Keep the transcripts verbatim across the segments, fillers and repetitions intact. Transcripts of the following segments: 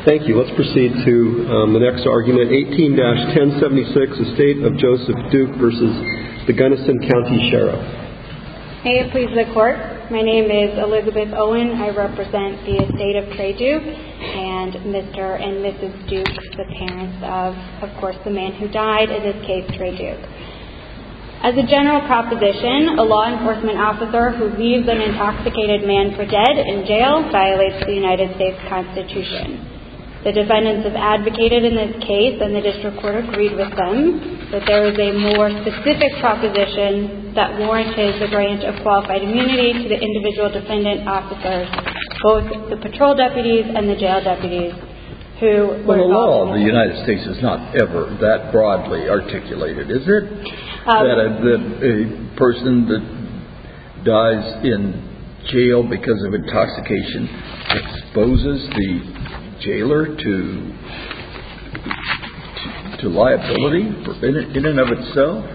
Thank you. Let's proceed to um, the next argument, eighteen dash ten seventy-six, Estate of Joseph Duke versus the Gunnison County Sheriff. May it please the Court. My name is Elizabeth Owen. I represent the estate of Trey Duke and Mister and Missus Duke, the parents of, of course, the man who died, in this case, Trey Duke. As a general proposition, a law enforcement officer who leaves an intoxicated man for dead in jail violates the United States Constitution. The defendants have advocated in this case, and the district court agreed with them, that there is a more specific proposition that warranted the grant of qualified immunity to the individual defendant officers, both the patrol deputies and the jail deputies, who were Well, the law of the case. United States is not ever that broadly articulated, is it? Um, that, a, that a person that dies in jail because of intoxication exposes the jailer to to, to liability for, in, in and of itself?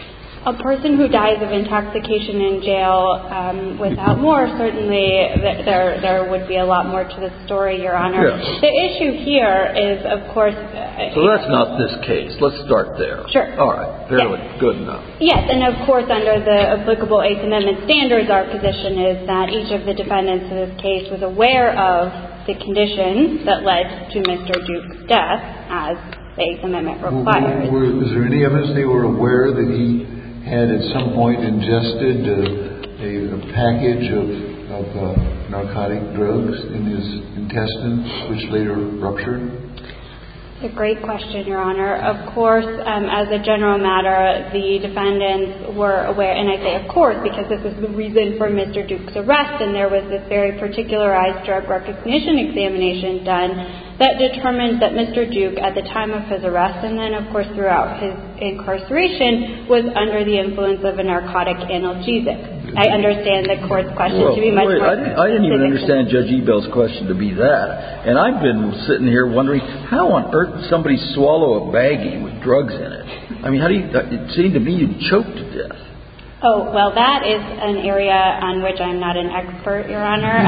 A person who dies of intoxication in jail, um, without more, certainly th- there there would be a lot more to the story, Your Honor. Yes. The issue here is, of course... Uh, so that's not this case. Let's start there. Sure. All right. Fairly yes. Good enough. Yes, and of course, under the applicable Eighth Amendment standards, our position is that each of the defendants in this case was aware of the condition that led to Mister Duke's death, as the Eighth Amendment requires. Were, were, is there any evidence they were aware that he had at some point ingested a, a, a package of, of uh, narcotic drugs in his intestines, which later ruptured? It's a great question, Your Honor. Of course, um, as a general matter, the defendants were aware, and I say of course because this was the reason for Mister Duke's arrest, and there was this very particularized drug recognition examination done that determined that Mister Duke, at the time of his arrest, and then of course throughout his incarceration, was under the influence of a narcotic analgesic. I understand the court's question well, to be much wait, more I didn't, I didn't even understand Judge Ebell's question to be that. And I've been sitting here wondering, how on earth did somebody swallow a baggie with drugs in it? I mean, how do you, it seemed to me you'd choke to death. Oh, well, that is an area on which I'm not an expert, Your Honor.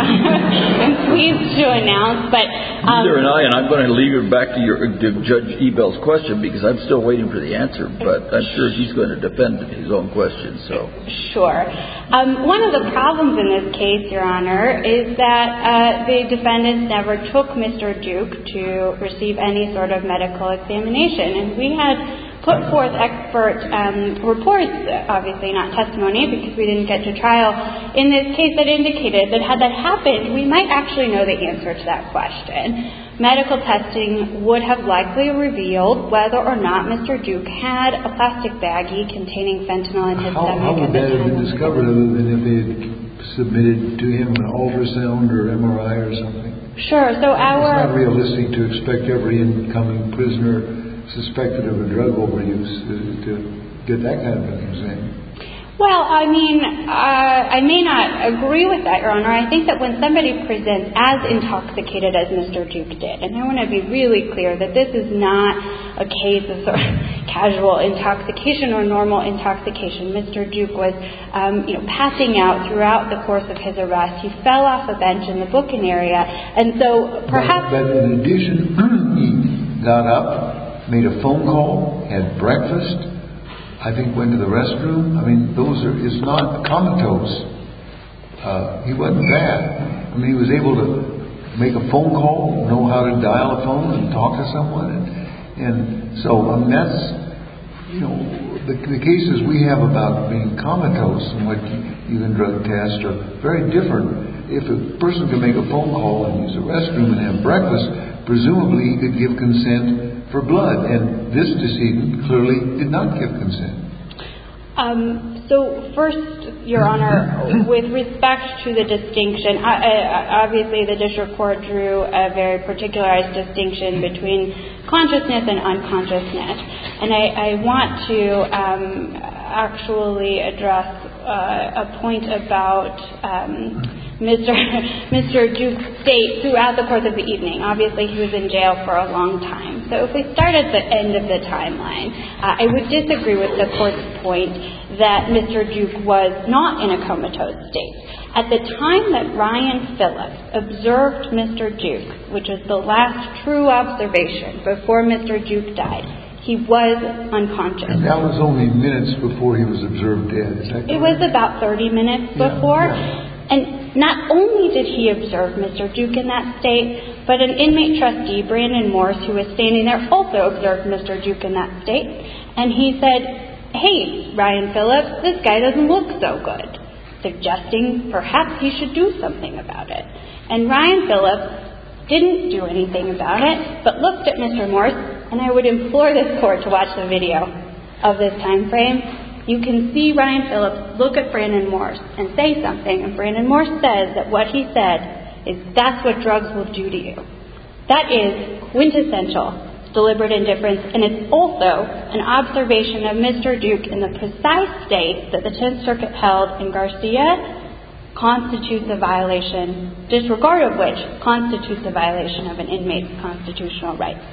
I'm pleased to announce, but... Um, Neither am I, and I'm going to leave it back to, your, to Judge Ebell's question because I'm still waiting for the answer, but I'm sure he's going to defend his own question, so... Sure. Um, one of the problems in this case, Your Honor, is that uh, the defendants never took Mister Duke to receive any sort of medical examination, and we had put forth expert um, reports, obviously not testimony because we didn't get to trial, in this case that indicated that had that happened, we might actually know the answer to that question. Medical testing would have likely revealed whether or not Mister Duke had a plastic baggie containing fentanyl in his how, stomach. How would at the that have time been discovered other than if they had submitted to him an ultrasound or M R I or something? Sure, so our... It's not realistic to expect every incoming prisoner suspected of a drug overuse to, to get that kind of an exam. Well, I mean, uh, I may not agree with that, Your Honor. I think that when somebody presents as intoxicated as Mister Duke did, and I want to be really clear that this is not a case of sort of casual intoxication or normal intoxication. Mister Duke was, um, you know, passing out throughout the course of his arrest. He fell off a bench in the booking area, and so perhaps... But, but in addition, he got up, made a phone call, had breakfast, I think went to the restroom. I mean, those are, is not comatose. Uh, he wasn't that. I mean, he was able to make a phone call, know how to dial a phone and talk to someone. And, and so, I mean, that's, you know, the, the cases we have about being comatose and what you, you can drug test are very different. If a person can make a phone call and use a restroom and have breakfast, presumably he could give consent for blood, and this decedent clearly did not give consent. Um, so first, Your Honor, with respect to the distinction, I, I, obviously the district court drew a very particularized distinction between consciousness and unconsciousness, and I, I want to um, actually address uh, a point about um, Mister Mister Duke's state throughout the course of the evening. Obviously, he was in jail for a long time. So if we start at the end of the timeline, uh, I would disagree with the court's point that Mister Duke was not in a comatose state. At the time that Ryan Phillips observed Mister Duke, which is the last true observation before Mister Duke died, he was unconscious. And that was only minutes before he was observed dead, is that correct? It was about thirty minutes before. Yeah, yeah. And not only did he observe Mister Duke in that state, but an inmate trustee, Brandon Morse, who was standing there, also observed Mister Duke in that state. And he said, "Hey, Ryan Phillips, this guy doesn't look so good," suggesting perhaps he should do something about it. And Ryan Phillips didn't do anything about it, but looked at Mister Morse, and I would implore this court to watch the video of this time frame. You can see Ryan Phillips look at Brandon Morse and say something, and Brandon Morse says that what he said is, "That's what drugs will do to you." That is quintessential deliberate indifference, and it's also an observation of Mister Duke in the precise state that the Tenth Circuit held in Garcia constitutes a violation, disregard of which constitutes a violation of an inmate's constitutional rights.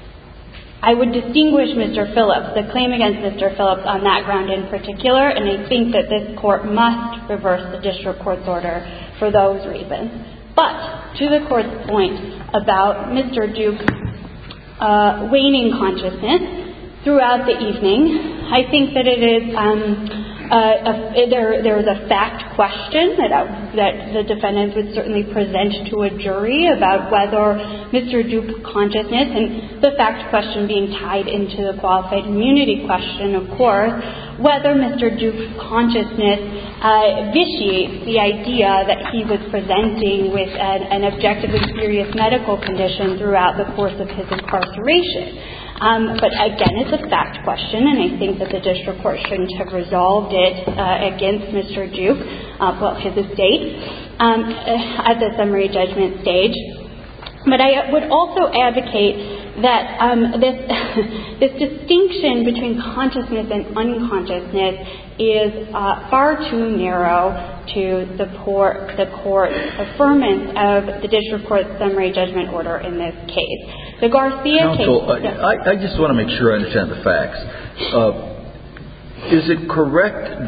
I would distinguish Mister Phillips, the claim against Mister Phillips on that ground in particular, and I think that this court must reverse the district court's order for those reasons. But to the court's point about Mister Duke's uh, waning consciousness throughout the evening, I think that it is um, uh, a, there. There is a fact question that uh, that the defendants would certainly present to a jury about whether Mister Duke's consciousness, and the fact question being tied into the qualified immunity question, of course, whether Mister Duke's consciousness uh, vitiates the idea that he was presenting with an, an objectively serious medical condition throughout the course of his incarceration. Um, but again, it's a fact question, and I think that the district court shouldn't have resolved it uh, against Mister Duke, uh, well, his estate, um, at the summary judgment stage. But I would also advocate that um, this this distinction between consciousness and unconsciousness is uh, far too narrow to support the court's affirmance of the district court's summary judgment order in this case. The Garcia Counsel, case... I, I just want to make sure I understand the facts. Uh, is it correct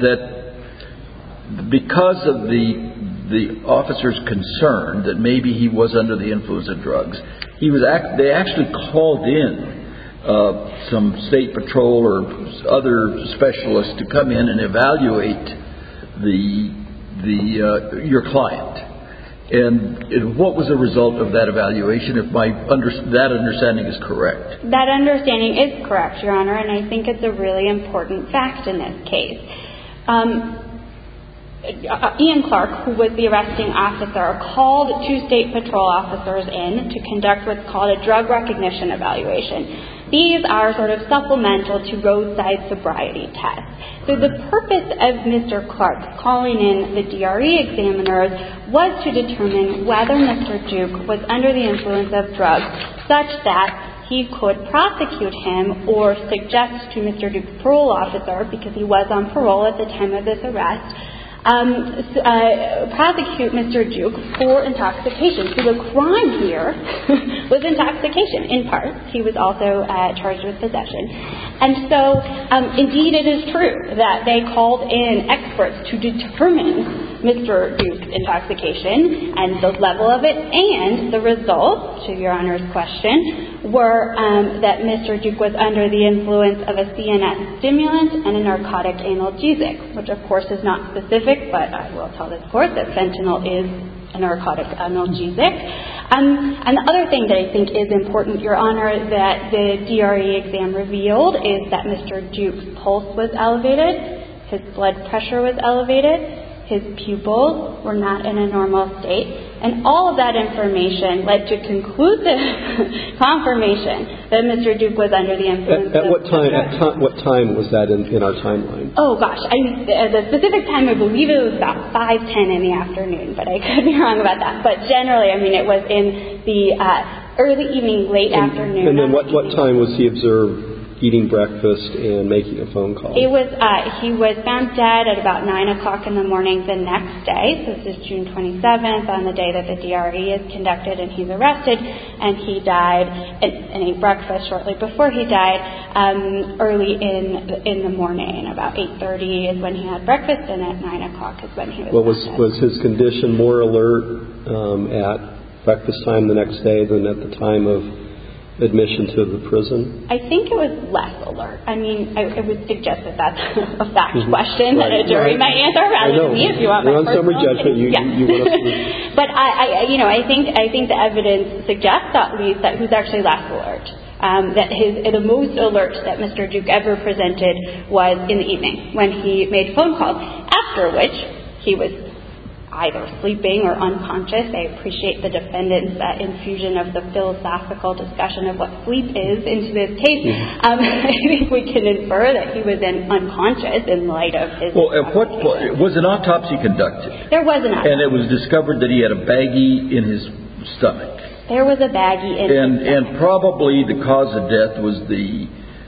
that because of the the officer's concern that maybe he was under the influence of drugs, he was act, they actually called in uh, some state patrol or other specialists to come in and evaluate the the uh, your client? And, and what was the result of that evaluation, if my under, that understanding is correct? That understanding is correct, Your Honor, and I think it's a really important fact in this case. Um, Uh, Ian Clark, who was the arresting officer, called two state patrol officers in to conduct what's called a drug recognition evaluation. These are sort of supplemental to roadside sobriety tests. So the purpose of Mister Clark calling in the D R E examiners was to determine whether Mister Duke was under the influence of drugs such that he could prosecute him or suggest to Mister Duke's parole officer, because he was on parole at the time of this arrest, Um, uh, prosecute Mister Duke for intoxication. So the crime here was intoxication, in part. He was also uh, charged with possession. And so, um, indeed, it is true that they called in experts to determine Mister Duke's intoxication and the level of it, and the results, to Your Honor's question, were um, that Mister Duke was under the influence of a C N S stimulant and a narcotic analgesic, which, of course, is not specific, but I will tell this court that fentanyl is a narcotic analgesic. Um, and the other thing that I think is important, Your Honor, that the D R E exam revealed is that Mister Duke's pulse was elevated, his blood pressure was elevated, his pupils were not in a normal state, and all of that information led to conclusive confirmation that Mister Duke was under the influence at, at of what time? At t- what time was that in, in our timeline? Oh gosh, I mean, the specific time I believe it was about five ten in the afternoon, but I could be wrong about that. But generally, I mean, it was in the uh, early evening, late and, afternoon. And then what, what time was he observed eating breakfast and making a phone call? It was, uh, he was found dead at about nine o'clock in the morning the next day. So this is June twenty-seventh, on the day that the D R E is conducted and he's arrested. And he died and, and ate breakfast shortly before he died, um, early in in the morning. About eight thirty is when he had breakfast, and at nine o'clock is when he was Well, was, dead. was his condition more alert um, at breakfast time the next day than at the time of admission to the prison? I think it was less alert. I mean, I, I would suggest that that's a fact Mm-hmm. question Right. that a jury Right. might answer rather than me if you want We're my on summary personal judgment. You, opinion. you, you want us to... But I, I, you know, I think I think the evidence suggests at least that who's actually less alert. Um, that his the most alert that Mister Duke ever presented was in the evening when he made phone calls. After which he was either sleeping or unconscious. I appreciate the defendant's uh, infusion of the philosophical discussion of what sleep is into this case. Um, I think we can infer that he was in unconscious in light of his... Well, at what point was an autopsy conducted? There was an autopsy. And it was discovered that he had a baggie in his stomach. There was a baggie in and, his and probably the cause of death was the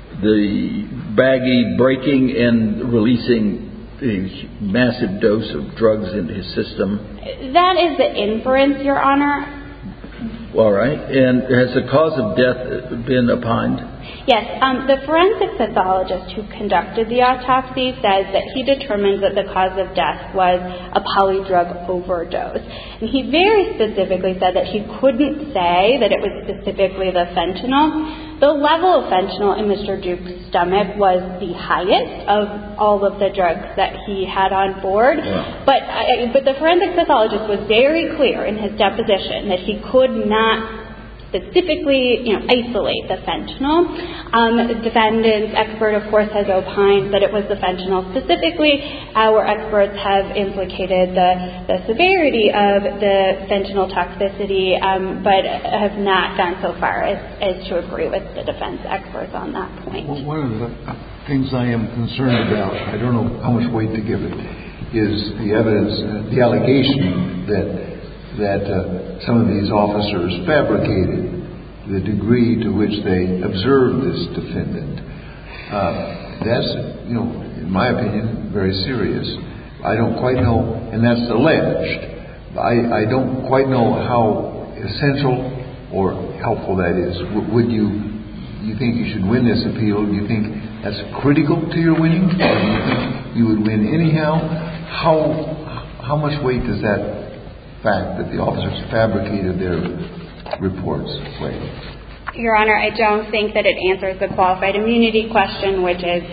the baggie breaking and releasing a massive dose of drugs into his system. That is the inference, Your Honor. All right. And has the cause of death been opined? Yes. Um, the forensic pathologist who conducted the autopsy says that he determined that the cause of death was a polydrug overdose. And he very specifically said that he couldn't say that it was specifically the fentanyl. The level of fentanyl in Mister Duke's stomach was the highest of all of the drugs that he had on board. Yeah. But, uh, but the forensic pathologist was very clear in his deposition that he could not specifically, you know, isolate the fentanyl. Um, the defendant's expert, of course, has opined that it was the fentanyl specifically. Our experts have implicated the, the severity of the fentanyl toxicity, um, but have not gone so far as, as to agree with the defense experts on that point. Well, one of the things I am concerned about, I don't know how much weight to give it, is the evidence, uh, the allegation that that uh, some of these officers fabricated the degree to which they observed this defendant. Uh, that's, you know, in my opinion, very serious. I don't quite know, and that's alleged. I, I don't quite know how essential or helpful that is. W- would you, you think you should win this appeal? Do you think that's critical to your winning? Or do you think you would win anyhow? How, how much weight does that fact that the officers fabricated their reports play? Your Honor, I don't think that it answers the qualified immunity question, which is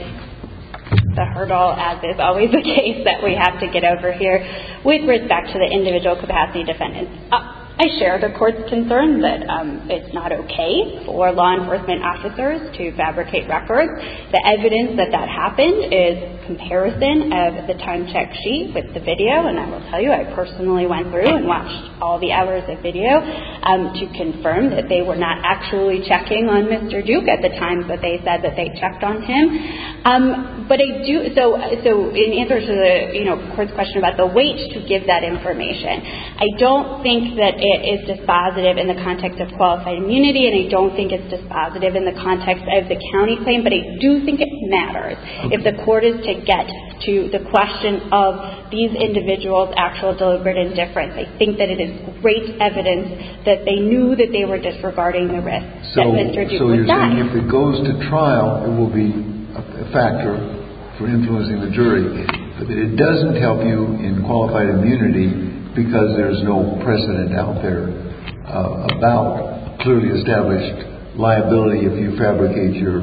the hurdle, as is always the case, that we have to get over here with respect to the individual capacity defendants. Uh, I share the court's concern that um, it's not okay for law enforcement officers to fabricate records. The evidence that that happened is comparison of the time check sheet with the video, and I will tell you, I personally went through and watched all the hours of video um, to confirm that they were not actually checking on Mister Duke at the times that they said that they checked on him. Um, but I do so. So in answer to the you know court's question about the weight to give that information, I don't think that it is dispositive in the context of qualified immunity, and I don't think it's dispositive in the context of the county claim. But I do think it matters if the court is to get to the question of these individuals' actual deliberate indifference. I think that it is great evidence that they knew that they were disregarding the risk so, that Mister Duke so would you're die. saying if it goes to trial, it will be a, a factor for influencing the jury, but that it doesn't help you in qualified immunity because there's no precedent out there uh, about clearly established liability if you fabricate your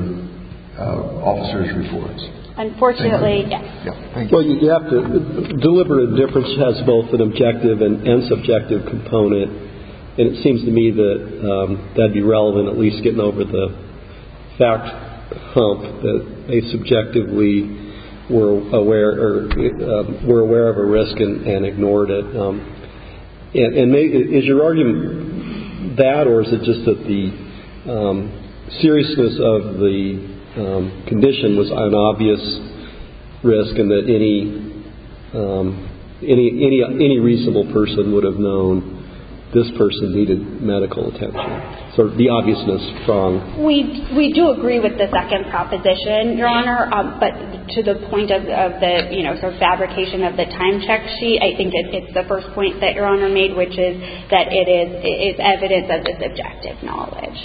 uh, officers' reports. Unfortunately, yes. Yeah, thank you. Well, you have to, deliberate indifference has both an objective and, and subjective component, and it seems to me that um, that'd be relevant, at least getting over the fact hump that they subjectively were aware or uh, were aware of a risk and, and ignored it. Um, and and may, is your argument that, or is it just that the um, seriousness of the um, condition was an obvious risk, and that any um, any any any reasonable person would have known this person needed medical attention. Sort of the obviousness prong. We we do agree with the second proposition, Your Honor, um, but to the point of, of the, you know, sort of fabrication of the time check sheet, I think it, it's the first point that Your Honor made, which is that it is, it is evidence of this objective knowledge.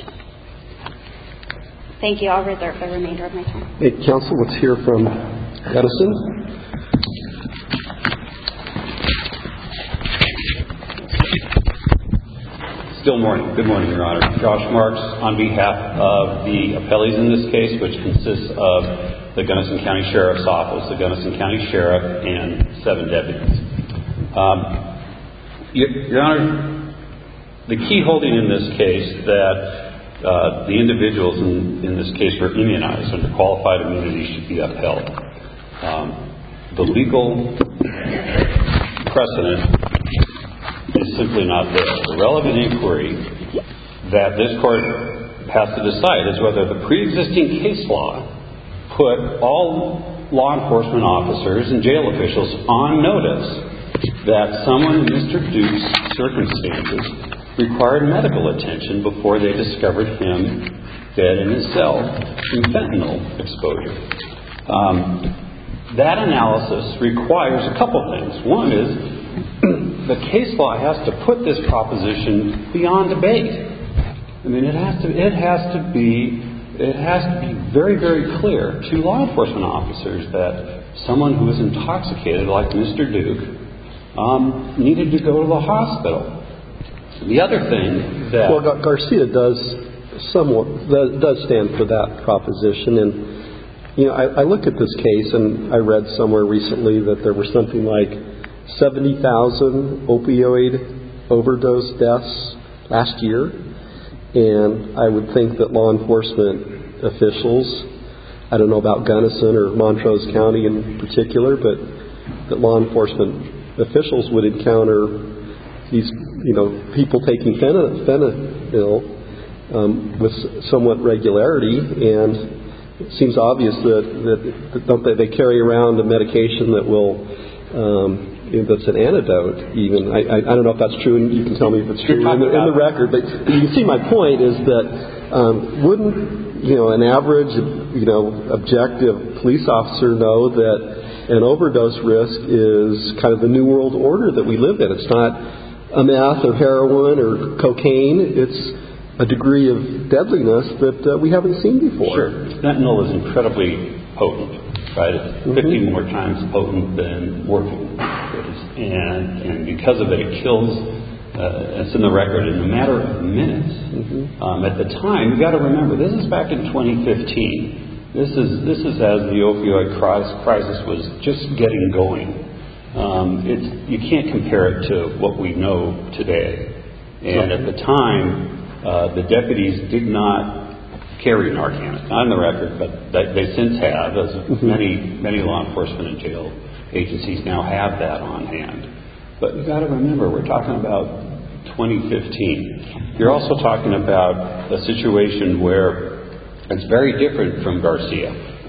Thank you. I'll reserve the remainder of my time. Hey, counsel, let's hear from Edison. Still morning. Good morning, Your Honor. Josh Marks on behalf of the appellees in this case, which consists of the Gunnison County Sheriff's Office, the Gunnison County Sheriff, and seven deputies. Um, Your, Your Honor, the key holding in this case that uh, the individuals in, in this case were immunized under qualified immunity should be upheld. Um, the legal precedent is simply not there. The relevant inquiry that this court has to decide is whether the pre-existing case law put all law enforcement officers and jail officials on notice that someone in Mister Duke's circumstances required medical attention before they discovered him dead in his cell from fentanyl exposure. Um, that analysis requires a couple things. One is the case law has to put this proposition beyond debate. I mean, it has to. It has to be. It has to be very, very clear to law enforcement officers that someone who is intoxicated, like Mister Duke, um, needed to go to the hospital. The other thing that well, Gar- Garcia does somewhat does stand for that proposition, and you know, I, I looked at this case and I read somewhere recently that there were something like seventy thousand opioid overdose deaths last year. And I would think that law enforcement officials, I don't know about Gunnison or Montrose County in particular, but that law enforcement officials would encounter these, you know, people taking fentanyl um, with somewhat regularity. And it seems obvious that, that, that don't they, they carry around a medication that will um, that's an antidote even. I, I, I don't know if that's true, and you can tell me if it's true in the, in the record. But you can see my point is that um, wouldn't, you know, an average, you know, objective police officer know that an overdose risk is kind of the new world order that we live in? It's not a meth or heroin or cocaine. It's a degree of deadliness that uh, we haven't seen before. Sure. Fentanyl is incredibly potent. Right, it's fifty mm-hmm. more times potent than morphine is, and and because of it, it kills. Uh, it's in the record in a matter of minutes. Mm-hmm. Um, at the time, you got to remember this is back in twenty fifteen. This is this is as the opioid crisis was just getting going. Um, it's you can't compare it to what we know today. And at the time, uh, the deputies did not carry Narcan. It's not on the record, but they, they since have, as mm-hmm. many many law enforcement and jail agencies now have that on hand. But you've got to remember, we're talking about twenty fifteen. You're also talking about a situation where it's very different from Garcia.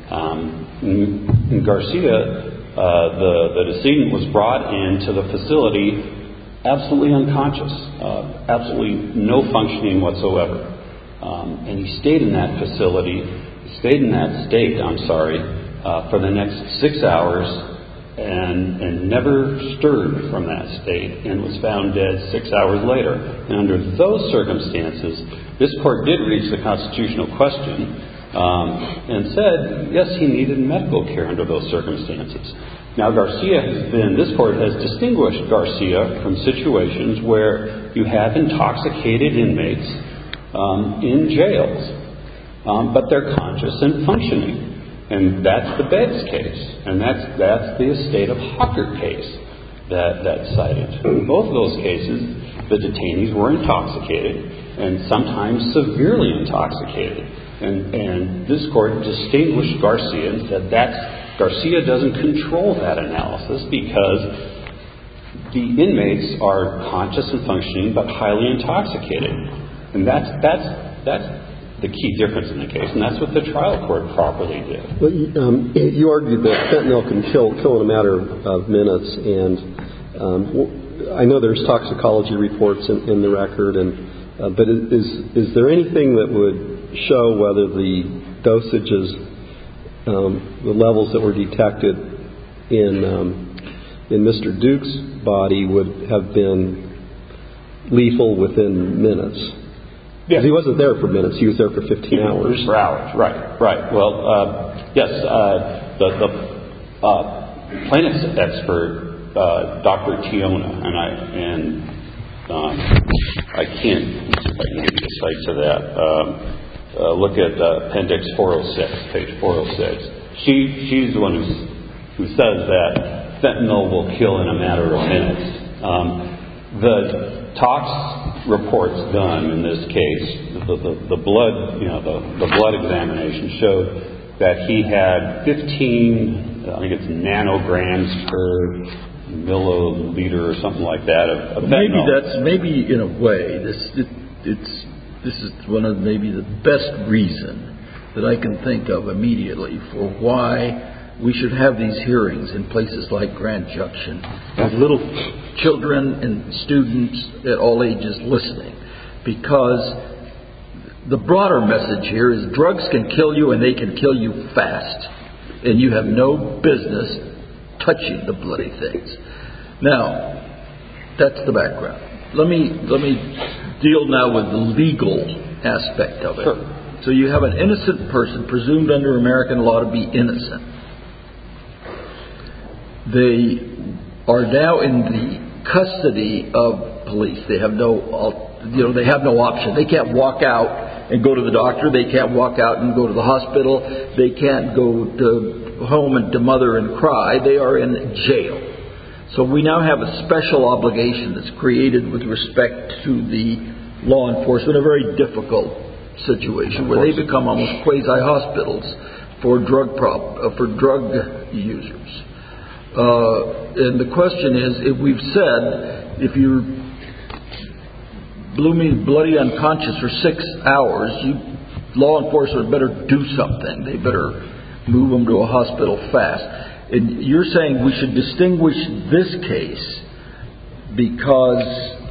Um, in, in Garcia, uh, the, the decedent was brought into the facility absolutely unconscious, uh, absolutely no functioning whatsoever. Um, and he stayed in that facility, stayed in that state, I'm sorry, uh, for the next six hours and, and never stirred from that state and was found dead six hours later. And under those circumstances, this court did reach the constitutional question um, and said, yes, he needed medical care under those circumstances. Now, Garcia has been, this court has distinguished Garcia from situations where you have intoxicated inmates Um, in jails, um, but they're conscious and functioning, and that's the Beggs case, and that's that's the estate of Hawker case that that's cited. In both of those cases, the detainees were intoxicated and sometimes severely intoxicated, and and this court distinguished Garcia and said that's Garcia doesn't control that analysis because the inmates are conscious and functioning but highly intoxicated. And that's that's that's the key difference in the case, and that's what the trial court properly did. Well, you, um, you argued that fentanyl can kill kill in a matter of minutes, and um, I know there's toxicology reports in, in the record, and uh, but is is there anything that would show whether the dosages, um, the levels that were detected in um, in Mister Duke's body would have been lethal within minutes? Yes. He wasn't there for minutes. He was there for fifteen hours. For hours, right, right. Well, uh, yes, uh, the, the uh, plaintiff's expert, uh, Doctor Tiona, and I and um, I can't see if I can get the site to that. Um, uh, look at uh, Appendix four oh six, page four oh six. She she's the one who's, who says that fentanyl will kill in a matter of minutes. Um, the tox reports done in this case, the, the, the blood, you know, the, the blood examination showed that he had fifteen, I think it's nanograms per milliliter or something like that of, of maybe fentanyl. that's maybe in a way this it, it's this is one of maybe the best reason that I can think of immediately for why we should have these hearings in places like Grand Junction with little children and students at all ages listening, because the broader message here is drugs can kill you, and they can kill you fast, and you have no business touching the bloody things. Now, that's the background. Let me let me deal now with the legal aspect of it. Sure. So you have an innocent person presumed under American law to be innocent. They are now in the custody of police. They have no, you know, they have no option. They can't walk out and go to the doctor. They can't walk out and go to the hospital. They can't go to home and to mother and cry. They are in jail. So we now have a special obligation that's created with respect to the law enforcement, a very difficult situation where they become almost quasi-hospitals for drug prob- uh, for drug users. Uh, and the question is, if we've said, if you're blooming bloody unconscious for six hours, you, law enforcement better do something. They better move them to a hospital fast. And you're saying we should distinguish this case because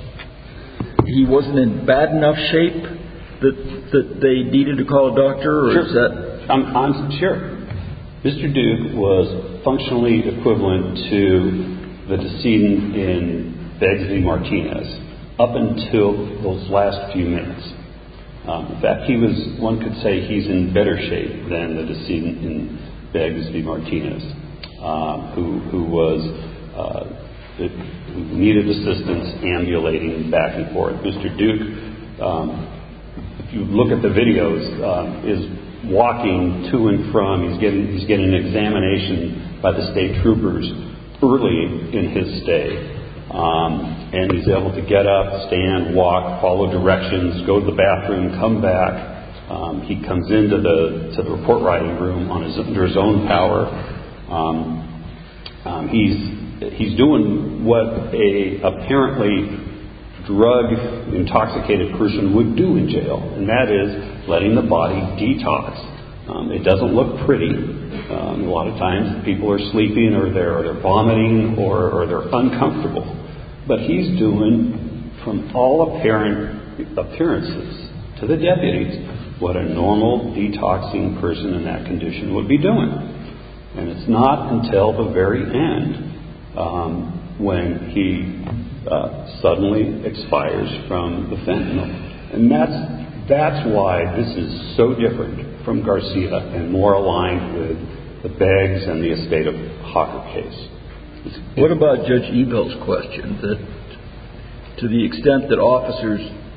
he wasn't in bad enough shape that that they needed to call a doctor, or sure. is that? I'm, I'm sure. Mister Duke was functionally equivalent to the decedent in Beggs v. Martinez up until those last few minutes. Um, in fact, he was, one could say he's in better shape than the decedent in Beggs v. Martinez, um, who, who was, uh, who needed assistance ambulating back and forth. Mister Duke, um, if you look at the videos, um, is walking to and from. He's getting he's getting an examination by the state troopers early in his stay, um, and he's able to get up, stand, walk, follow directions, go to the bathroom, come back. Um, he comes into the to the report writing room on his under his own power. Um, um, he's he's doing what a apparently drug intoxicated person would do in jail, and that is letting the body detox. Um, it doesn't look pretty. Um, a lot of times people are sleeping, or they're, or they're vomiting, or, or they're uncomfortable. But he's doing, from all apparent appearances to the deputies, what a normal detoxing person in that condition would be doing. And it's not until the very end um, when he uh, suddenly expires from the fentanyl. And that's That's why this is so different from Garcia and more aligned with the Beggs and the estate of Hawker case. It's, what about Judge Ebel's question that to the extent that officers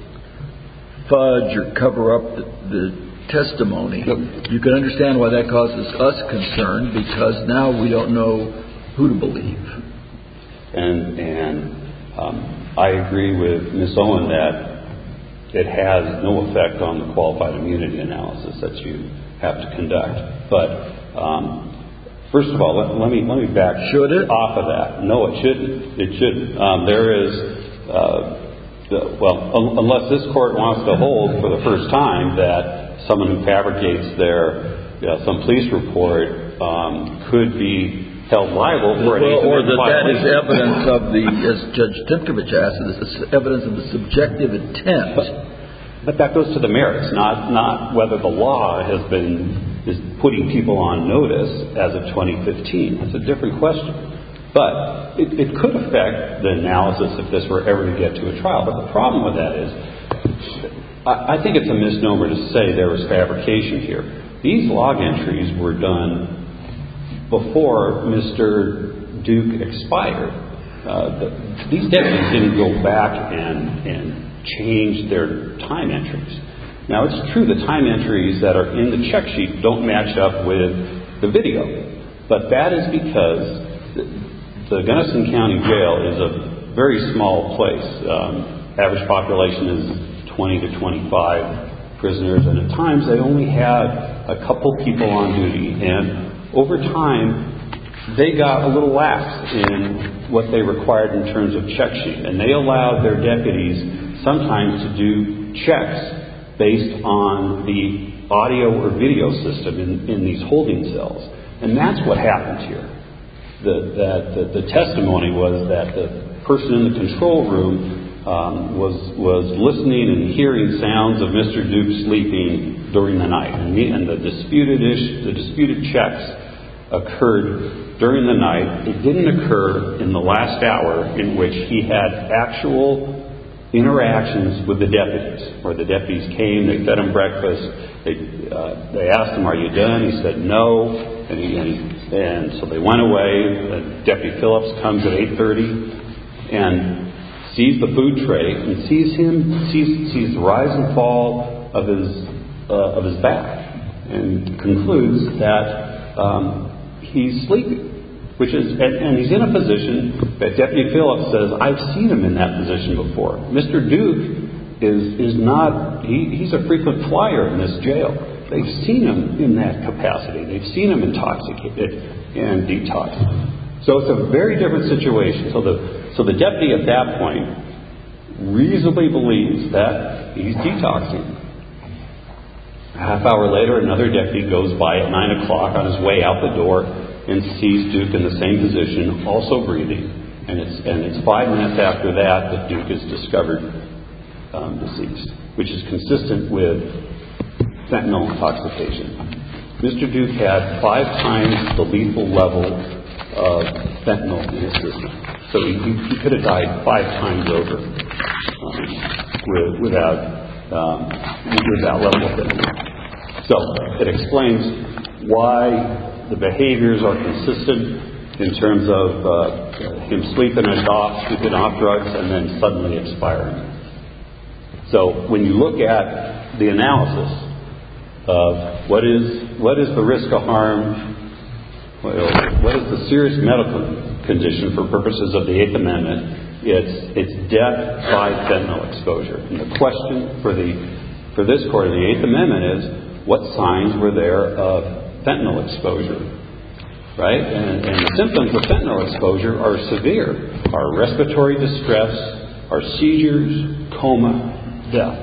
fudge or cover up the, the testimony, yep. You can understand why that causes us concern, because now we don't know who to believe. And, and um, I agree with Miz Owen that it has no effect on the qualified immunity analysis that you have to conduct. But um, first of all, let, let me let me back Should it? off of that. No, it shouldn't. It shouldn't. Um, there is, uh, the, well, un- unless this court wants to hold for the first time that someone who fabricates their, you know, some police report um, could be held liable for an well, Eighth or Amendment that that is violation. evidence of the, as Judge Timkovich asked, this is evidence of the subjective intent. But, but that goes to the merits, not not whether the law has been is putting people on notice as of twenty fifteen. That's a different question. But it, it could affect the analysis if this were ever to get to a trial. But the problem with that is, I, I think it's a misnomer to say there was fabrication here. These log entries were done before Mister Duke expired. Uh, the, these deputies didn't go back and, and change their time entries. Now, it's true the time entries that are in the check sheet don't match up with the video, but that is because the, the Gunnison County Jail is a very small place. Um, average population is twenty to twenty-five prisoners, and at times they only have a couple people on duty, and over time they got a little lax in what they required in terms of check sheet, and they allowed their deputies sometimes to do checks based on the audio or video system in, in these holding cells. And that's what happened here. The, that the, the testimony was that the person in the control room um, was was listening and hearing sounds of Mister Duke sleeping during the night. And, the, and the disputed ish, the disputed checks occurred during the night. It didn't occur in the last hour in which he had actual interactions with the deputies, where the deputies came, they fed him breakfast, they uh, they asked him, "Are you done?" He said, "No," and he, and, and so they went away. Uh, Deputy Phillips comes at eight thirty and sees the food tray and sees him sees sees the rise and fall of his uh, of his back, and concludes that um, he's sleeping. Which is, and, and he's in a position that Deputy Phillips says, "I've seen him in that position before." Mister Duke is is not, he, he's a frequent flyer in this jail. They've seen him in that capacity. They've seen him intoxicated and detoxed. So it's a very different situation. So the, so the deputy at that point reasonably believes that he's detoxing. A half hour later, another deputy goes by at nine o'clock on his way out the door and sees Duke in the same position, also breathing. And it's and it's five minutes after that that Duke is discovered um, deceased, which is consistent with fentanyl intoxication. Mister Duke had five times the lethal level of fentanyl in his system. So he, he could have died five times over um, with, without, um, with that level of fentanyl. So it explains why the behaviors are consistent in terms of uh, him sleeping it off, sleeping off drugs, and then suddenly expiring. So when you look at the analysis of what is what is the risk of harm, what is the serious medical condition for purposes of the Eighth Amendment, it's it's death by fentanyl exposure. And the question for the for this court of the Eighth Amendment is, what signs were there of fentanyl exposure, right? And, and the symptoms of fentanyl exposure are severe, are respiratory distress, are seizures, coma, death.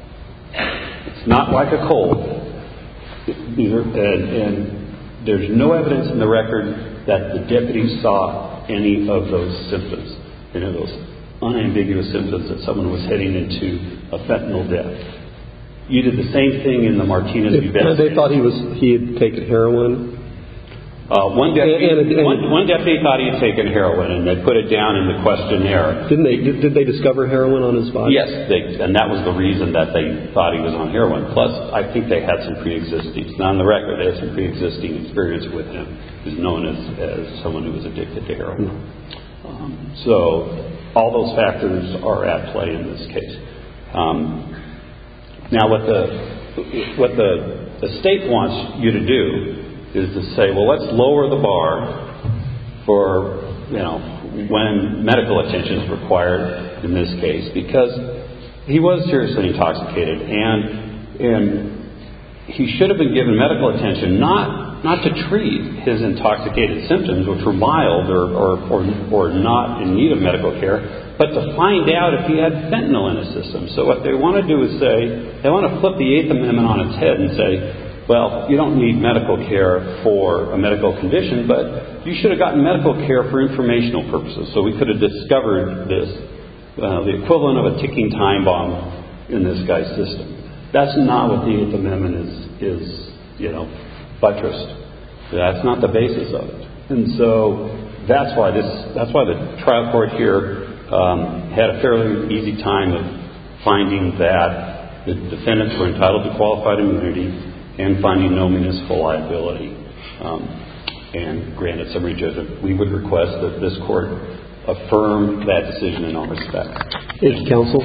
It's not like a cold. Either, and, and there's no evidence in the record that the deputies saw any of those symptoms, any of those unambiguous symptoms that someone was heading into a fentanyl death. You did the same thing in the Martinez v. Bennett. They thought he was he had taken heroin. Uh, one, deputy, and, and, and, one, one deputy thought he had taken heroin, and they put it down in the questionnaire. Didn't they? Did, did they discover heroin on his body? Yes, they, and that was the reason that they thought he was on heroin. Plus, I think they had some pre-existing. It's not on the record. They had some pre-existing experience with him, who's known as, as someone who was addicted to heroin. Mm-hmm. Um, so all those factors are at play in this case. Um, now, what the what the, the state wants you to do is to say, well, let's lower the bar for, you know, when medical attention is required in this case, because he was seriously intoxicated, and and he should have been given medical attention, not not to treat his intoxicated symptoms, which were mild or or, or, or not in need of medical care, but to find out if he had fentanyl in his system. So what they want to do is say, they want to flip the Eighth Amendment on its head and say, well, you don't need medical care for a medical condition, but you should have gotten medical care for informational purposes. So we could have discovered this, uh, the equivalent of a ticking time bomb in this guy's system. That's not what the Eighth Amendment is, is you know, buttressed. That's not the basis of it. And so that's why this, that's why the trial court here um, had a fairly easy time of finding that the defendants were entitled to qualified immunity and finding no municipal liability, um, and granted summary judgment. We would request that this court affirm that decision in all respects. Thank you, counsel.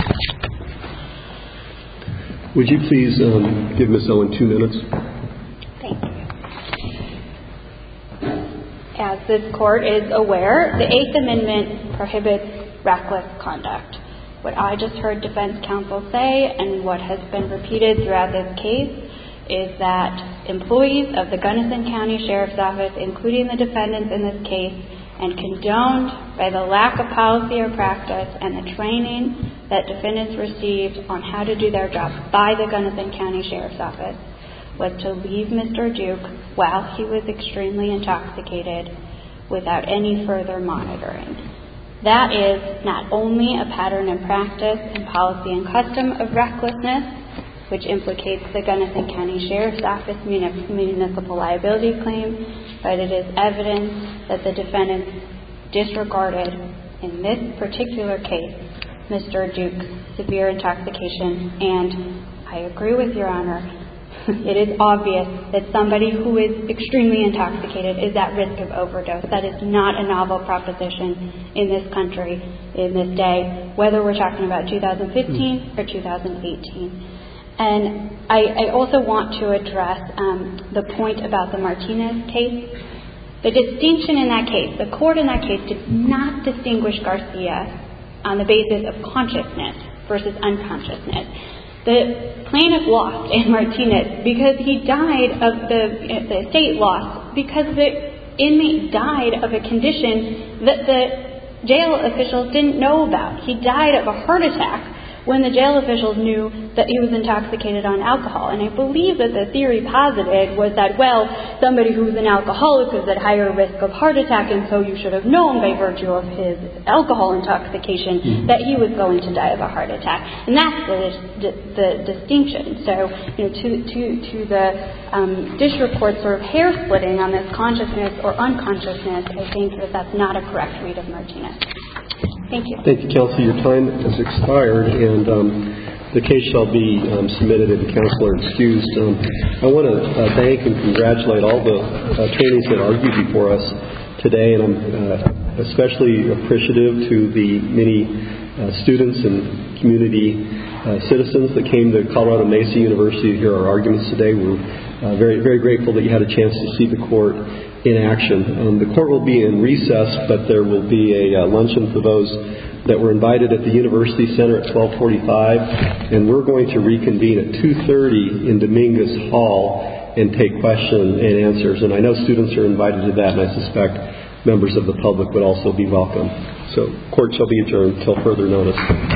Would you please um, give Miz Owen two minutes? Thank you. As this court is aware, the Eighth Amendment prohibits reckless conduct. What I just heard defense counsel say and what has been repeated throughout this case is that employees of the Gunnison County Sheriff's Office, including the defendants in this case, and condoned by the lack of policy or practice and the training that defendants received on how to do their job by the Gunnison County Sheriff's Office, was to leave Mister Duke while he was extremely intoxicated without any further monitoring. That is not only a pattern and practice and policy and custom of recklessness, which implicates the Gunnison County Sheriff's Office municipal liability claim, but it is evidence that the defendants disregarded, in this particular case, Mister Duke's severe intoxication. And I agree with Your Honor. It is obvious that somebody who is extremely intoxicated is at risk of overdose. That is not a novel proposition in this country, in this day, whether we're talking about two thousand fifteen or two thousand eighteen. And I, I also want to address um, the point about the Martinez case. The distinction in that case, the court in that case did not distinguish Garcia on the basis of consciousness versus unconsciousness. The plaintiff lost in Martinez because he died of the, the state lost because the inmate died of a condition that the jail officials didn't know about. He died of a heart attack when the jail officials knew that he was intoxicated on alcohol. And I believe that the theory posited was that, well, somebody who's an alcoholic is at higher risk of heart attack, and so you should have known by virtue of his alcohol intoxication that he was going to die of a heart attack. And that's the, the, the distinction. So, you know, to, to, to the um, district court sort of hair splitting on this consciousness or unconsciousness, I think that that's not a correct read of Martinez. Thank you. Thank you, counsel. Your time has expired, and um, the case shall be um, submitted and the counsel are excused. Um, I want to uh, thank and congratulate all the uh, attorneys that argued before us today, and I'm uh, especially appreciative to the many uh, students and community uh, citizens that came to Colorado Mesa University to hear our arguments today. We're uh, very, very grateful that you had a chance to see the court in action. Um, the court will be in recess, but there will be a uh, luncheon for those that were invited at the University Center at twelve forty-five, and we're going to reconvene at two thirty in Dominguez Hall and take question and answers. And I know students are invited to that, and I suspect members of the public would also be welcome. So court shall be adjourned until further notice.